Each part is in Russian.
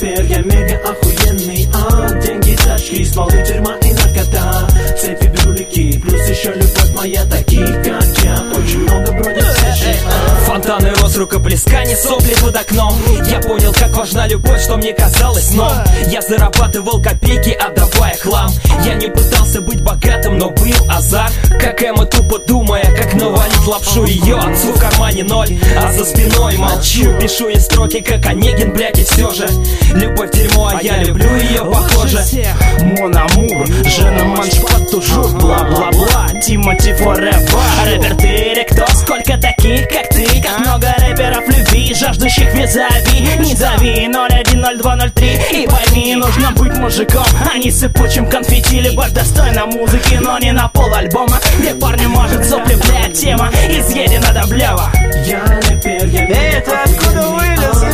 рэпер, я мега охуенный, деньги, тачки, стволы, тюрьма и наркота, цепи, брюлики, плюс еще любовь моя, таких как я, очень много бродят все. Фонтаны роз, рукоплескания, сопли под окном. Я понял, как важна любовь, что мне казалось сном. Я зарабатывал копейки, отдавая хлам. Я не пытался быть богатым, но был азарт. Как Эмма, тупо думая, как навалить лапшу. Ее отцу в кармане ноль, а за спиной молчу. Пишу ей строки, как Онегин, блядь, и все же любовь дерьмо, а я люблю ее, похоже. Мон амур, je ne mange pas toujours, бла-бла-бла, Тимати forever. Рэпер ты или кто? Сколько таких, как ты? Как много рэперов любви, жаждущих визави. Не зови 010203 и пойми, нужно быть мужиком, а не сыпучим конфетти. Любовь достойна музыки, но не на пол альбома, где парню может сопли, блядь, тема изъедена до блява. Я рэпер, я мега это откуда вылез,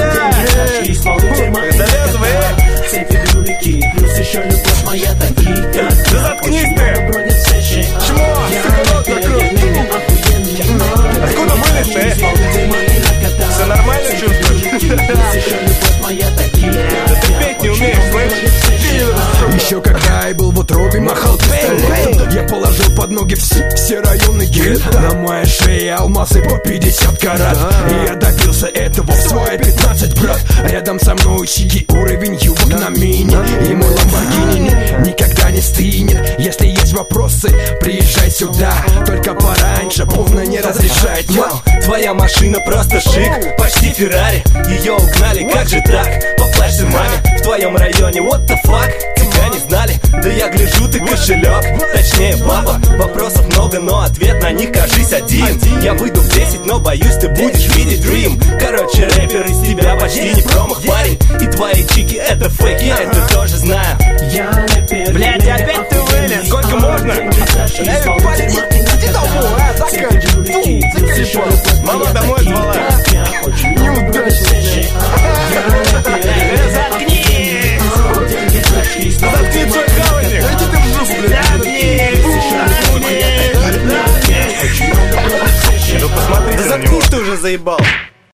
цепи, брюлики, плюс еще любовь моя, таких как я. Заткнись ты! Чмо! Откуда вылез ты? Все нормально чувствуешь? Да ты петь не умеешь, слышишь? Еще когда я был в утробе, махал пистолетом, я положил под ноги все районы гетто. На моей шее алмазы по 50 карат, и я добился этого в свои 15, брат. Рядом со мной сиди уровень юбок на мини, и мой ламборгини никогда не стынет. Если есть вопросы, приезжай сюда, только пораньше, поздно не разрешает. Твоя машина просто шик, почти Феррари. Ее угнали, как же так? По флешке маме в твоем районе, what the fuck? Тебя не знали? Да я гляжу, ты кошелек, точнее папа. Вопросов много, но ответ на них, кажись, один. Я выйду в 10, но боюсь, ты будешь видеть Dream. Короче, рэпер из тебя почти не промах, парень. И твои чики это фейк, я это тоже знаю. Я рэпер, блядь, опять ты вылез. Сколько можно? Иди домой, Мама домой звала. Неудачно. Заткнись! Заткни свой хавальник! Иди ты в жопу, блядь. Ну посмотрите на него. Заткнись, ты уже заебал.